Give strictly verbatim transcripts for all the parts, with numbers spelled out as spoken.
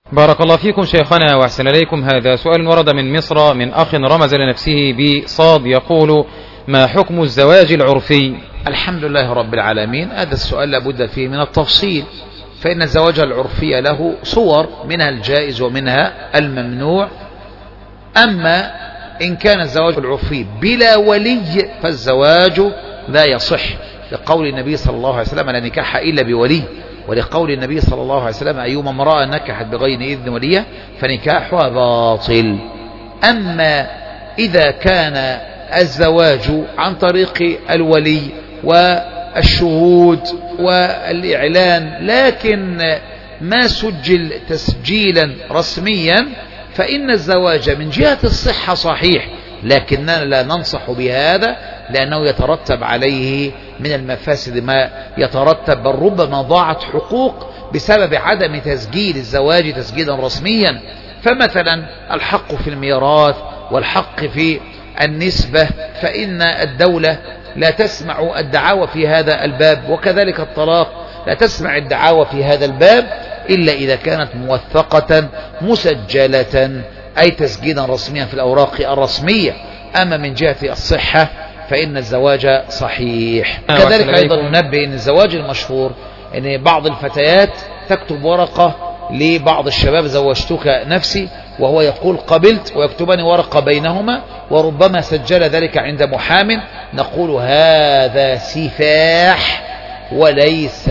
بارك الله فيكم شيخنا وأحسن إليكم. هذا سؤال ورد من مصر من أخ رمز لنفسه بصاد، يقول: ما حكم الزواج العرفي؟ الحمد لله رب العالمين. هذا السؤال لابد فيه من التفصيل، فإن الزواج العرفي له صور، منها الجائز ومنها الممنوع. أما إن كان الزواج العرفي بلا ولي فالزواج لا يصح، لقول النبي صلى الله عليه وسلم: لا نكاح إلا بولي، ولقول النبي صلى الله عليه وسلم: أيما امرأة نكحت بغير إذن وليها فنكاحها باطل. أما إذا كان الزواج عن طريق الولي والشهود والإعلان لكن ما سجل تسجيلا رسميا، فإن الزواج من جهة الصحة صحيح، لكننا لا ننصح بهذا لأنه يترتب عليه من المفاسد ما يترتب، بل ربما ضاعت حقوق بسبب عدم تسجيل الزواج تسجيلا رسميا. فمثلا الحق في الميراث والحق في النسبة، فإن الدولة لا تسمع الدعاوى في هذا الباب، وكذلك الطلاق لا تسمع الدعاوى في هذا الباب إلا إذا كانت موثقة مسجلة، أي تسجيلا رسميا في الأوراق الرسمية. أما من جهة الصحة فإن الزواج صحيح. كذلك أيضا ننبه أن الزواج المشهور أن بعض الفتيات تكتب ورقة لبعض الشباب: زوجتك نفسي، وهو يقول قبلت، ويكتبان ورقة بينهما، وربما سجل ذلك عند محام. نقول هذا سفاح وليس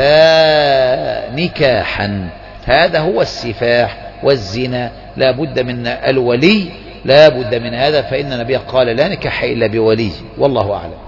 نكاحا، هذا هو السفاح والزنا، لا بد من الولي، لا بد من هذا، فإن النبي قال: لا نكاح إلا بولي. والله أعلم.